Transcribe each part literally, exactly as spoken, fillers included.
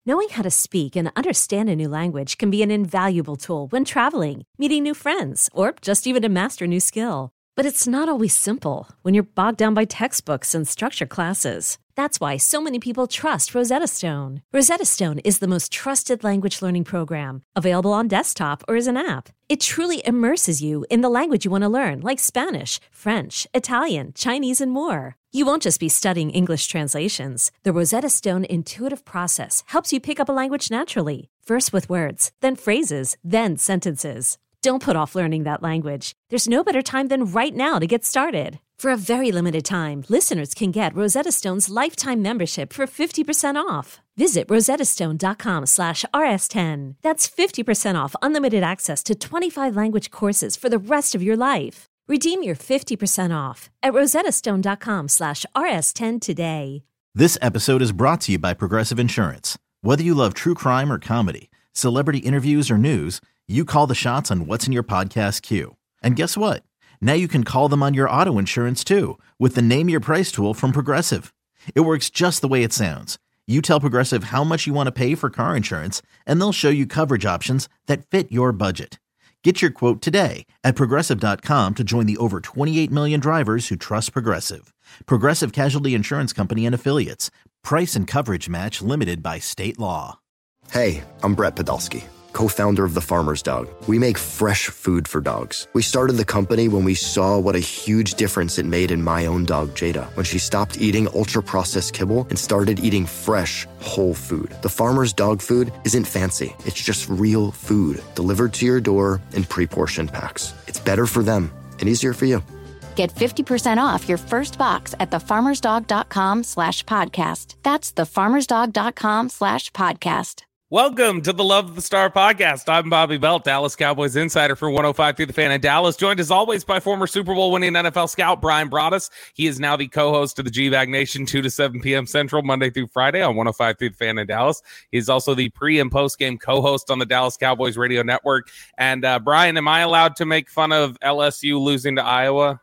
Knowing how to speak and understand a new language can be an invaluable tool when traveling, meeting new friends, or just even to master a new skill. But it's not always simple when you're bogged down by textbooks and structured classes. That's why so many people trust Rosetta Stone. Rosetta Stone is the most trusted language learning program, available on desktop or as an app. It truly immerses you in the language you want to learn, like Spanish, French, Italian, Chinese, and more. You won't just be studying English translations. The Rosetta Stone intuitive process helps you pick up a language naturally, first with words, then phrases, then sentences. Don't put off learning that language. There's no better time than right now to get started. For a very limited time, listeners can get Rosetta Stone's lifetime membership for fifty percent off. Visit rosettastone.com slash rs10. That's fifty percent off unlimited access to twenty-five language courses for the rest of your life. Redeem your fifty percent off at rosettastone.com slash rs10 today. This episode is brought to you by Progressive Insurance. Whether you love true crime or comedy, celebrity interviews or news, you call the shots on what's in your podcast queue. And guess what? Now you can call them on your auto insurance too with the Name Your Price tool from Progressive. It works just the way it sounds. You tell Progressive how much you want to pay for car insurance, and they'll show you coverage options that fit your budget. Get your quote today at progressive dot com to join the over twenty-eight million drivers who trust Progressive. Progressive Casualty Insurance Company and Affiliates. Price and coverage match limited by state law. Hey, I'm Brett Podolsky, co-founder of The Farmer's Dog. We make fresh food for dogs. We started the company when we saw what a huge difference it made in my own dog, Jada, when she stopped eating ultra-processed kibble and started eating fresh, whole food. The Farmer's Dog food isn't fancy. It's just real food delivered to your door in pre-portioned packs. It's better for them and easier for you. Get fifty percent off your first box at thefarmersdog.com slash podcast. That's thefarmersdog.com slash podcast. Welcome to the Love of the Star podcast. I'm Bobby Belt, Dallas Cowboys insider for one oh five through the Fan in Dallas, joined as always by former Super Bowl winning N F L scout Brian Broaddus. He is now the co-host of the G-Bag Nation, two to seven p.m. Central, Monday through Friday on one oh five through the Fan in Dallas. He's also the pre- and post-game co-host on the Dallas Cowboys radio network. And uh, Brian, am I allowed to make fun of L S U losing to Iowa?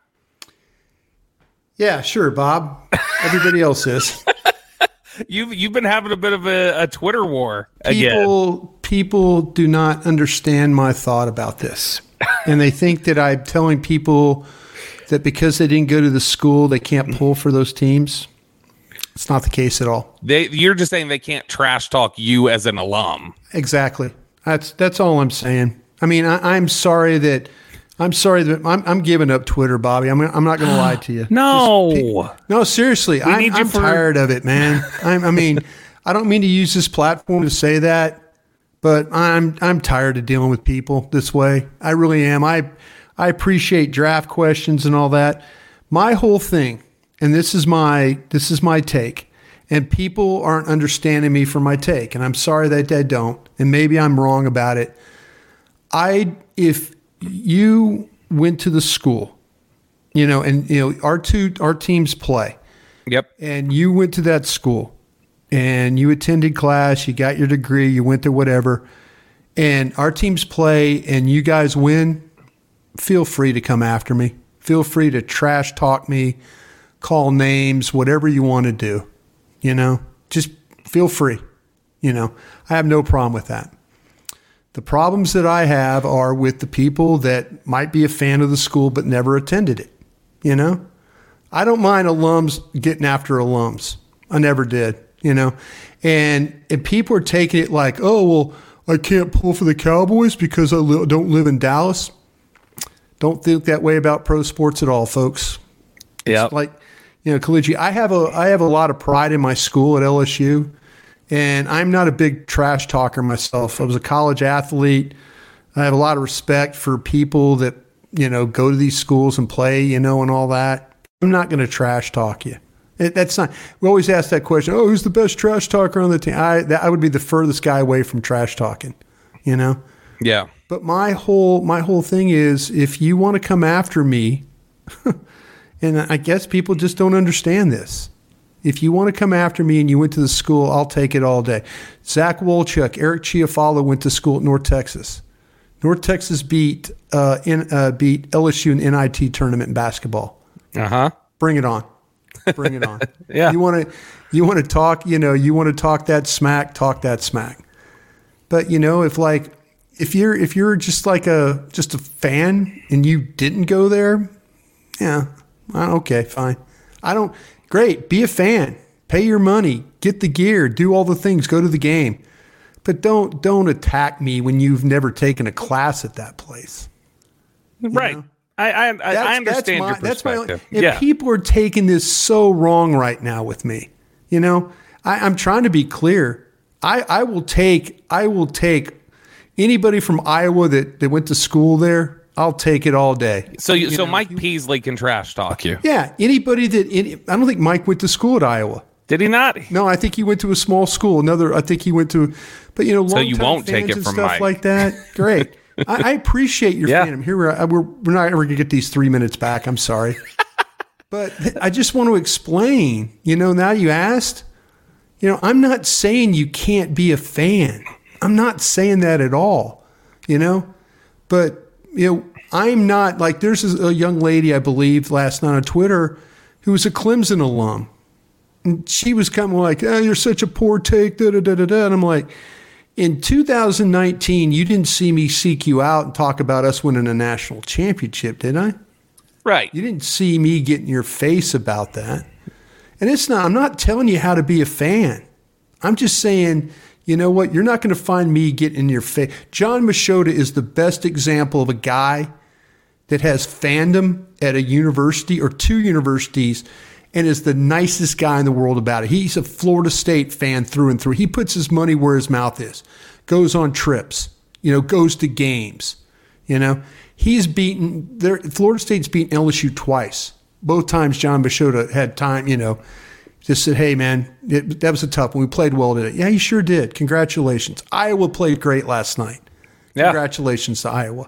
Yeah, sure, Bob. Everybody else is. You've you've been having a bit of a, a Twitter war people, again. People do not understand my thought about this. And they think that I'm telling people that because they didn't go to the school, they can't pull for those teams. It's not the case at all. They, you're just saying they can't trash talk you as an alum. Exactly. That's that's all I'm saying. I mean, I, I'm sorry that I'm sorry that I'm, I'm giving up Twitter, Bobby. I'm I'm not going to lie to you. No, Just, no, seriously, I'm, I'm for... tired of it, man. I'm, I mean, I don't mean to use this platform to say that, but I'm I'm tired of dealing with people this way. I really am. I I appreciate draft questions and all that. My whole thing, and this is my this is my take, and people aren't understanding me for my take, and I'm sorry that they don't, and maybe I'm wrong about it. I if you went to the school, you know, and you know our two our teams play. Yep. And you went to that school, and you attended class. You got your degree. You went to whatever, and our teams play, and you guys win. Feel free to come after me. Feel free to trash talk me, call names, whatever you want to do. You know, just feel free. You know, I have no problem with that. The problems that I have are with the people that might be a fan of the school but never attended it. You know, I don't mind alums getting after alums. I never did, you know, and if people are taking it like, oh, well, I can't pull for the Cowboys because I li- don't live in Dallas. Don't think that way about pro sports at all, folks. Yeah. Like, you know, Khaliji, I have a I have a lot of pride in my school at L S U. And I'm not a big trash talker myself. I was a college athlete. I have a lot of respect for people that, you know, go to these schools and play, you know, and all that. I'm not going to trash talk you. It, that's not. We always ask that question. Oh, who's the best trash talker on the team? I that, I would be the furthest guy away from trash talking, you know. Yeah. But my whole my whole thing is, if you want to come after me, and I guess people just don't understand this. If you want to come after me and you went to the school, I'll take it all day. Zach Wolchuk, Eric Chiafalo went to school at North Texas. North Texas beat uh, in, uh, beat L S U in N I T tournament in basketball. Uh-huh. Bring it on. Bring it on. Yeah. You want to, you want to talk, you know, you want to talk that smack, talk that smack. But, you know, if like, if you're, if you're just like a, just a fan and you didn't go there, yeah, okay, fine. I don't, great, be a fan, pay your money, get the gear, do all the things, go to the game. But don't, don't attack me when you've never taken a class at that place. Right. know? I, I, I understand that's my, your that's my, perspective. and yeah. people are taking this so wrong right now with me. You know, I, I'm trying to be clear. I, I will take, I will take anybody from Iowa that, that went to school there. I'll take it all day. So, you, you so know, Mike you, Peasley can trash talk you. Yeah, anybody that any, I don't think Mike went to school at Iowa. Did he not? No, I think he went to a small school. Another, I think he went to, but you know, so you won't take it and from stuff Mike like that. Great. I, I appreciate your yeah. fandom. Here we're, we're we're not ever gonna get these three minutes back. I'm sorry, but I just want to explain. You know, now you asked. You know, I'm not saying you can't be a fan. I'm not saying that at all. You know, but you know, I'm not like there's a young lady I believe last night on Twitter who was a Clemson alum. And she was kind of like, oh, you're such a poor take, da da da da da. And I'm like, in two thousand nineteen, you didn't see me seek you out and talk about us winning a national championship, did I? Right. You didn't see me get in your face about that. And it's not, I'm not telling you how to be a fan. I'm just saying, you know what? You're not going to find me getting in your face. John Machota is the best example of a guy that has fandom at a university or two universities and is the nicest guy in the world about it. He's a Florida State fan through and through. He puts his money where his mouth is, goes on trips, you know, goes to games. You know, he's beaten there. Florida State's beaten L S U twice. Both times John Machota had time, you know, just said, hey, man, it, that was a tough one. We played well today. Yeah, you sure did. Congratulations. Iowa played great last night. Yeah. Congratulations to Iowa.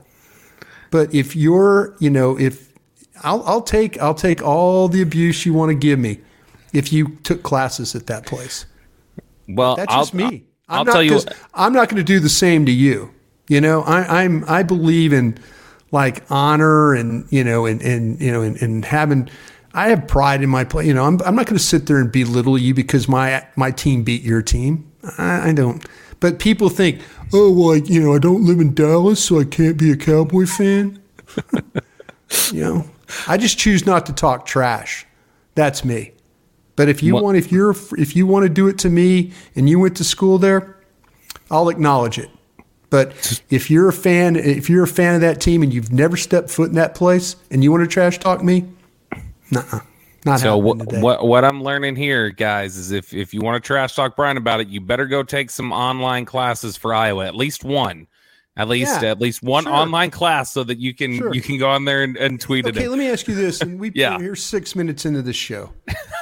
But if you're, you know, if, I'll, I'll take I'll take all the abuse you want to give me if you took classes at that place. Well, That's I'll, just me. I'm I'll not, tell you. I'm not going to do the same to you. You know, I, I'm I believe in like honor and you know and, and you know and, and having. I have pride in my play. You know, I'm I'm not going to sit there and belittle you because my my team beat your team. I, I don't. But people think, oh well, I, you know, I don't live in Dallas, so I can't be a Cowboy fan. You know. I just choose not to talk trash. That's me. But if you what? want, if you're, if you want to do it to me, and you went to school there, I'll acknowledge it. But if you're a fan, if you're a fan of that team and you've never stepped foot in that place, and you want to trash talk me, nuh-uh, not so happening wh- today. what what I'm learning here, guys, is if if you want to trash talk Brian about it, you better go take some online classes for Iowa, at least one. At least, Yeah, at least one sure. online class, so that you can Sure. you can go on there and, and tweet Okay, it. let me ask you this, and we Yeah. here's six minutes into the show,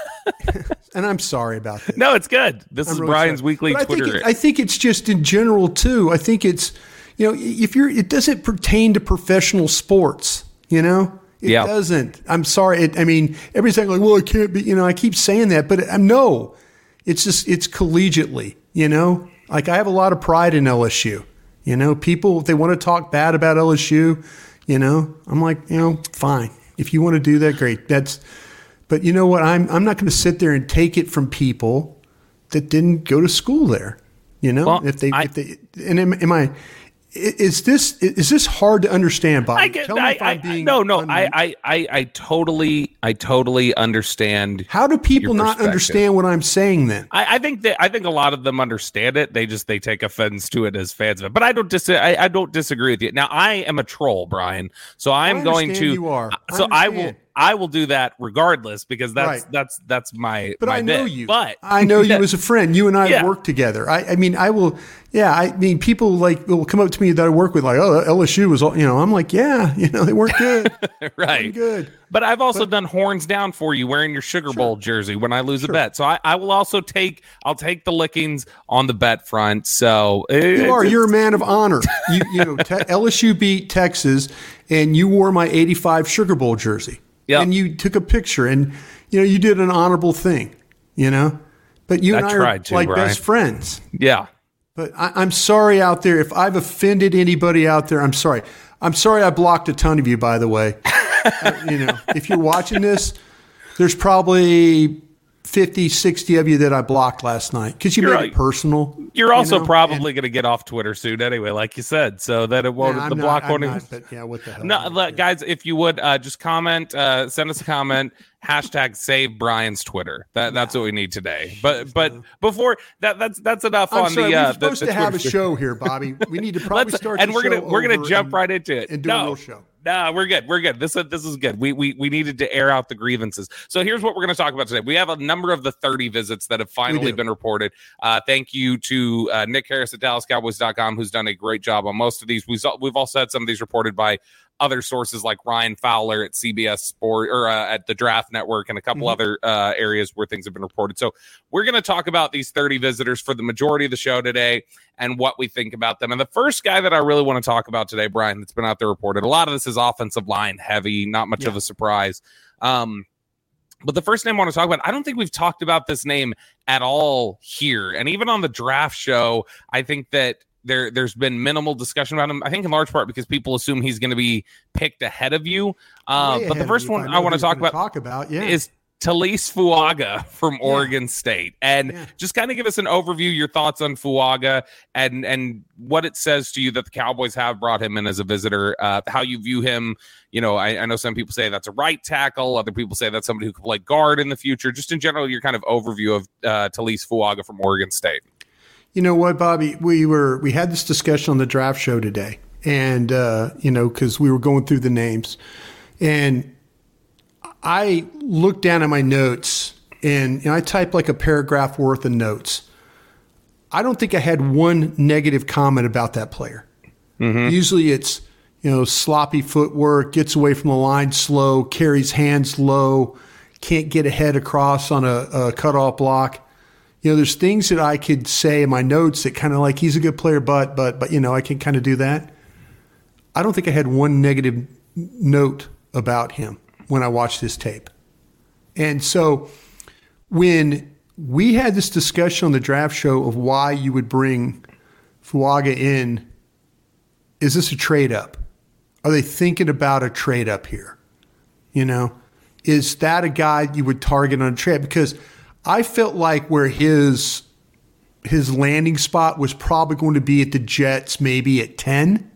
and I'm sorry about this. No, it's good. This I'm is really Brian's sorry. weekly But I Twitter. Think it, I think it's just in general too. I think it's, you know, if you're, it doesn't pertain to professional sports. You know, it Yeah. doesn't. I'm sorry. It, I mean, everybody's like, well, it can't be. You know, I keep saying that, but I'm no. It's just it's collegiately. You know, like I have a lot of pride in L S U. You know, people, if they want to talk bad about L S U, you know, I'm like, you know, fine. If you want to do that, great. That's, but you know what? I'm I'm not going to sit there and take it from people that didn't go to school there. You know, Well, if they, I- if they, and am, am I, is this is this hard to understand, Bob? I get. Tell me I, if I'm I, being no, no. un- I, I, I, I totally, I totally understand. How do people your not perspective. understand what I'm saying then? I, I think that I think a lot of them understand it. They just they take offense to it as fans of it. But I don't dis- I, I don't disagree with you. Now I am a troll, Brian. So I'm I going to. understand you are. I So I, will. understand. I will do that regardless because that's Right. that's that's my. But my I know bit. you. But I know you Yeah. as a friend. You and I Yeah. work together. I, I mean, I will. Yeah, I mean, people like will come up to me that I work with, like, oh, L S U was, all, you know. I'm like, yeah, you know, they weren't good. right. Weren't good. But I've also done horns down for you wearing your Sugar Bowl jersey when I lose Sure. a bet. So I, I will also take I'll take the lickings on the bet front. So You are. You're a man of honor. You, you know, te- L S U beat Texas, and you wore my eighty-five Sugar Bowl jersey. Yep. And you took a picture, and you know, you did an honorable thing. You know, but you I and I tried are to, like Brian. best friends. yeah. But I, I'm sorry out there if I've offended anybody out there. I'm sorry. I'm sorry I blocked a ton of you. By the way, uh, you know, if you're watching this, there's probably fifty, sixty of you that I blocked last night because you You're made right. it personal. You're also you know? probably going to get off Twitter soon anyway, like you said, so that it won't, Yeah, the I'm block not, won't I'm even. not, but yeah, what the hell? No, look, guys, if you would uh, just comment, uh, send us a comment, hashtag save Brian's Twitter. That that's what we need today. But but before that, that's that's enough I'm on sorry, the. we're Uh, supposed the, the to have a Twitter show here, Bobby. We need to probably Let's- start. and the we're gonna show we're gonna over jump and, right into it. and do no, a real show. No, we're good. We're good. This is this is good. We we we needed to air out the grievances. So here's what we're going to talk about today. We have a number of the thirty visits that have finally been reported. Uh, thank you to uh, Nick Harris at Dallas Cowboys dot com, who's done a great job on most of these. We've we've also had some of these reported by other sources like Ryan Fowler at C B S Sport or uh, at the Draft Network and a couple mm-hmm. other uh, areas where things have been reported. So we're going to talk about these thirty visitors for the majority of the show today and what we think about them. And the first guy that I really want to talk about today, Brian, that's been out there reported, a lot of this is offensive line heavy, not much yeah. of a surprise. Um, but the first name I want to talk about, I don't think we've talked about this name at all here. And even on the draft show, I think that There, there's been minimal discussion about him. I think in large part because people assume he's going to be picked ahead of you. Uh, but the first one I, I want to talk about, talk about yeah. is Talise Fuaga from yeah. Oregon State. And yeah. just kind of give us an overview, your thoughts on Fuaga and, and what it says to you that the Cowboys have brought him in as a visitor, uh, how you view him. You know, I, I know some people say that's a right tackle. Other people say that's somebody who could play guard in the future. Just in general, your kind of overview of uh, Talise Fuaga from Oregon State. You know what, Bobby? We were we had this discussion on the draft show today, and uh, you know, because we were going through the names, and I looked down at my notes, and you know, I typed like a paragraph worth of notes. I don't think I had one negative comment about that player. Mm-hmm. Usually, it's you know sloppy footwork, gets away from the line slow, carries hands low, can't get a head across on a, a cutoff block. You know, there's things that I could say in my notes that kind of like he's a good player, but, but, but, you know, I can kind of do that. I don't think I had one negative note about him when I watched this tape. And so when we had this discussion on the draft show of why you would bring Fuaga in, is this a trade up? Are they thinking about a trade up here? You know, is that a guy you would target on a trade? Because I felt like where his his landing spot was probably going to be at the Jets, maybe at ten.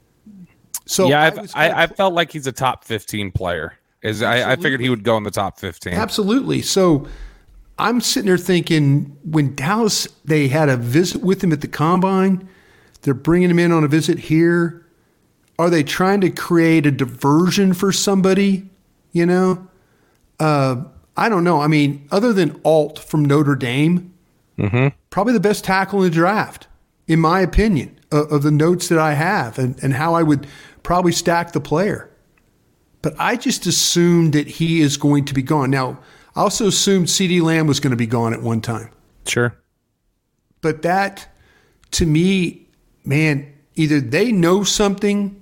So yeah, I, I, I felt like he's a top fifteen player. Is I, I figured he would go in the top fifteen. Absolutely. So I'm sitting there thinking when Dallas they had a visit with him at the combine, they're bringing him in on a visit here. Are they trying to create a diversion for somebody? You know. Uh, I don't know. I mean, other than Alt from Notre Dame, mm-hmm. probably the best tackle in the draft, in my opinion, of, of the notes that I have and, and how I would probably stack the player. But I just assumed that he is going to be gone. Now, I also assumed CeeDee Lamb was going to be gone at one time. Sure. But that, to me, man, either they know something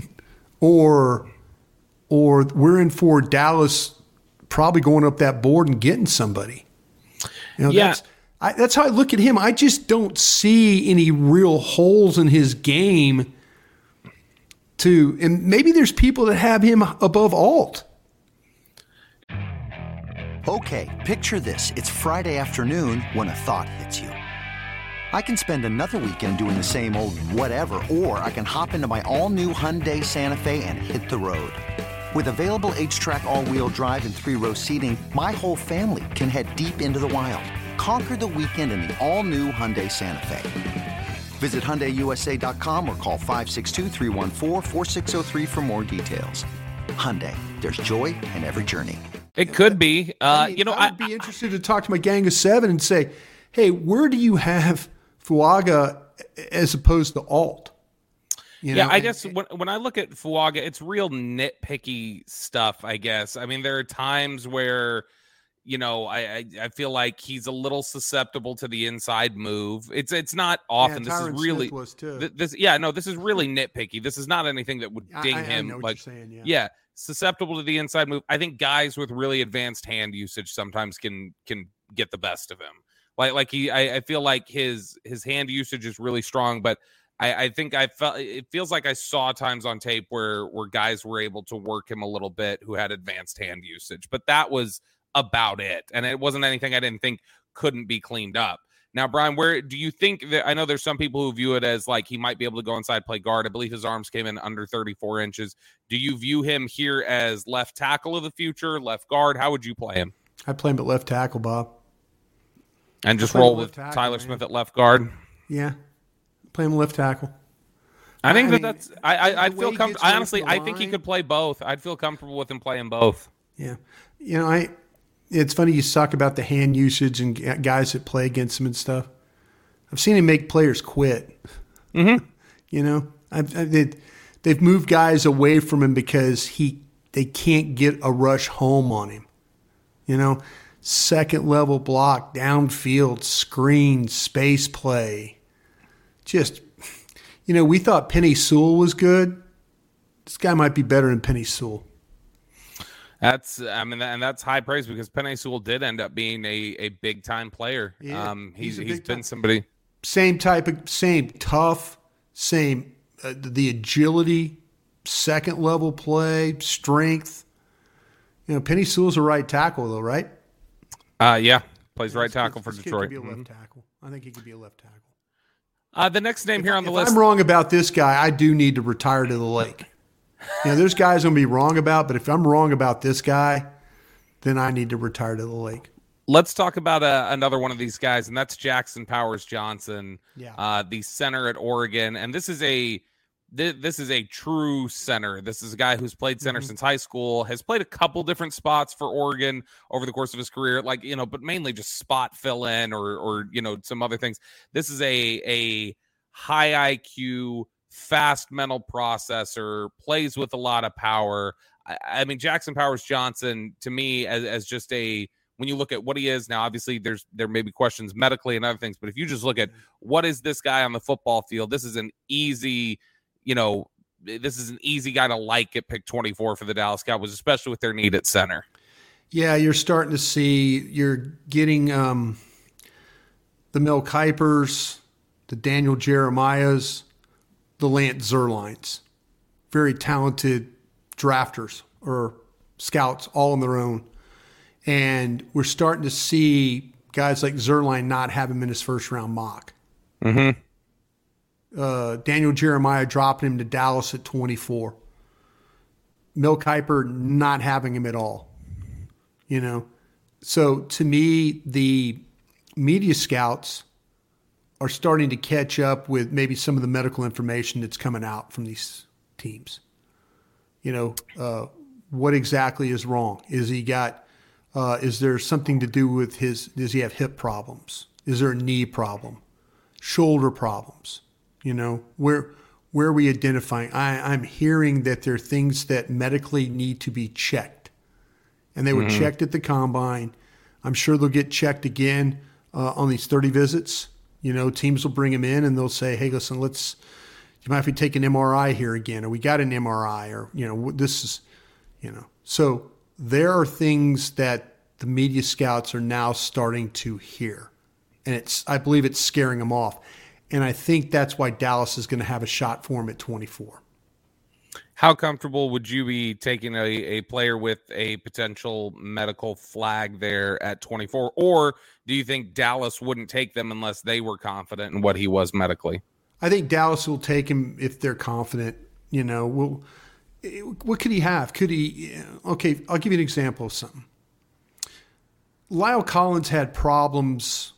or or we're in for Dallas probably going up that board and getting somebody. You know, yeah. That's, I, that's how I look at him. I just don't see any real holes in his game to, and maybe there's people that have him above Alt. Okay, picture this. It's Friday afternoon when a thought hits you. I can spend another weekend doing the same old whatever, or I can hop into my all-new Hyundai Santa Fe and hit the road. With available H-Track all-wheel drive and three-row seating, my whole family can head deep into the wild. Conquer the weekend in the all-new Hyundai Santa Fe. Visit Hyundai U S A dot com or call five six two, three one four, four six zero three for more details. Hyundai, there's joy in every journey. It could be. Uh, I mean, you know, I would I, be interested to talk to my gang of seven and say, hey, where do you have Fuaga as opposed to Alt? You yeah, know, I and, guess when when I look at Fuaga, it's real nitpicky stuff, I guess. I mean, there are times where, you know, I, I, I feel like he's a little susceptible to the inside move. It's it's not often. Yeah, this is really was too. Th- this. Yeah, no, this is really nitpicky. This is not anything that would ding I, I, him. I know what like, you're saying, yeah. yeah, susceptible to the inside move. I think guys with really advanced hand usage sometimes can can get the best of him. Like like he, I, I feel like his his hand usage is really strong, but I, I think I felt it feels like I saw times on tape where where guys were able to work him a little bit who had advanced hand usage, but that was about it. And it wasn't anything I didn't think couldn't be cleaned up. Now, Brian, where do you think that, I know there's some people who view it as like he might be able to go inside, play guard. I believe his arms came in under thirty-four inches. Do you view him here as left tackle of the future, left guard? How would you play him? I play him at left tackle, Bob. And just roll with tackle, Tyler man. Smith at left guard? Yeah. Play him left tackle. I think I that mean, that's, I, I, I'd feel comfortable. I honestly, I think he could play both. I'd feel comfortable with him playing both. Yeah. You know, I, it's funny you talk about the hand usage and guys that play against him and stuff. I've seen him make players quit. Mm-hmm. You know, I've, I, they, they've moved guys away from him because he they can't get a rush home on him. You know, second level block, downfield, screen, space play. Just, you know, we thought Penei Sewell was good. This guy might be better than Penei Sewell. That's, I mean, and that's high praise because Penei Sewell did end up being a, a big time player. Yeah, um, he's he's, he's been time. somebody. Same type of, same tough, same, uh, the agility, second level play, strength. You know, Penei Sewell's a right tackle though, right? Uh, yeah, plays right tackle for this Detroit. Kid could be a left mm-hmm. tackle. I think he could be a left tackle. Uh, the next name if, here on the if list. I'm wrong about this guy, I do need to retire to the lake. You know, there's guys I'm going to be wrong about, but if I'm wrong about this guy, then I need to retire to the lake. Let's talk about uh, another one of these guys, and that's Jackson Powers Johnson, yeah. uh, the center at Oregon. And this is a th- this is a true center. This is a guy who's played center mm-hmm. since high school, has played a couple different spots for Oregon over the course of his career, like, you know, but mainly just spot fill in or, or you know, some other things. This is a a high I Q, fast mental processor, plays with a lot of power. I, I mean, Jackson Powers Johnson, to me, as, as just a, when you look at what he is now, obviously there's there may be questions medically and other things, but if you just look at what is this guy on the football field, this is an easy, you know, this is an easy guy to like at pick twenty-four for the Dallas Cowboys, especially with their need at center. Yeah, you're starting to see, you're getting um, the Mel Kipers, the Daniel Jeremiahs, the Lance Zierleins, very talented drafters or scouts all on their own. And we're starting to see guys like Zierlein not have him in his first round mock. Mm-hmm. Uh, Daniel Jeremiah dropping him to Dallas at twenty-four. Mel Kiper not having him at all. You know, so to me, the media scouts are starting to catch up with maybe some of the medical information that's coming out from these teams. You know, uh, what exactly is wrong? Is he got, uh, is there something to do with his, does he have hip problems? Is there a knee problem? Shoulder problems? You know, where, where are we identifying? I, I'm hearing that there are things that medically need to be checked. And they were mm-hmm. checked at the combine. I'm sure they'll get checked again uh, on these thirty visits. You know, teams will bring him in and they'll say, hey, listen, let's, you might have to take an M R I here again, or we got an M R I, or, you know, this is, you know. So there are things that the media scouts are now starting to hear. And it's, I believe it's scaring them off. And I think that's why Dallas is going to have a shot for him at twenty-four. How comfortable would you be taking a, a player with a potential medical flag there at twenty-four? Or do you think Dallas wouldn't take them unless they were confident in what he was medically? I think Dallas will take him if they're confident. You know, well, what could he have? Could he? Okay, I'll give you an example of something. Lyle Collins had problems.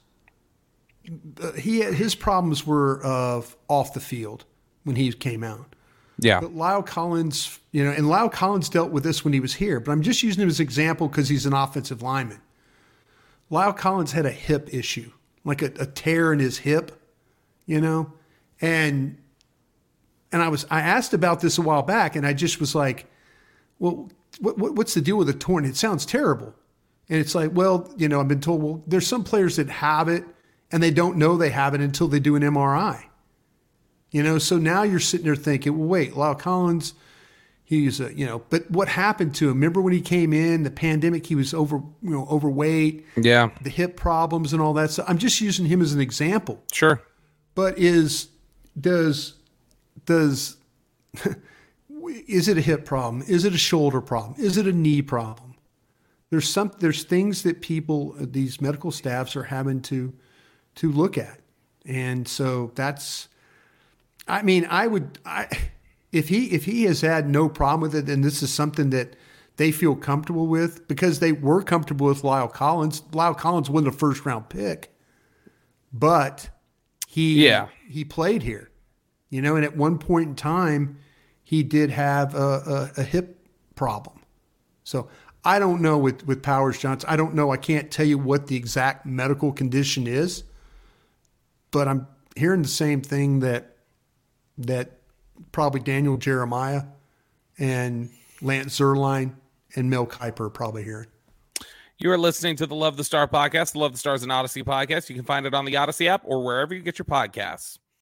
He had, his problems were uh, off the field when he came out. Yeah. But Lyle Collins, you know, and Lyle Collins dealt with this when he was here, but I'm just using him as an example because he's an offensive lineman. Lyle Collins had a hip issue, like a, a tear in his hip, you know, and and I was I asked about this a while back, and I just was like, well, what, what what's the deal with a torn? It sounds terrible, and it's like, well, you know, I've been told, well, there's some players that have it, and they don't know they have it until they do an M R I. You know, so now you're sitting there thinking, well, wait, Lyle Collins, he's a, you know, but what happened to him? Remember when he came in, the pandemic, he was over, you know, overweight. Yeah. The hip problems and all that stuff. I'm just using him as an example. Sure. But is, does, does, is it a hip problem? Is it a shoulder problem? Is it a knee problem? there's some there's things that people, these medical staffs are having to to look at. And so that's, I mean, I would, I, if he if he has had no problem with it, and this is something that they feel comfortable with, because they were comfortable with Lyle Collins. Lyle Collins wasn't a first round pick, but he yeah. he played here, you know, and at one point in time, he did have a, a, a hip problem. So I don't know with, with Powers Johnson. I don't know. I can't tell you what the exact medical condition is, but I'm hearing the same thing that that probably Daniel Jeremiah and Lance Zierlein and Mel Kiper are probably hearing. You are listening to the Love the Star podcast. The Love the Star is an Odyssey podcast. You can find it on the Odyssey app or wherever you get your podcasts.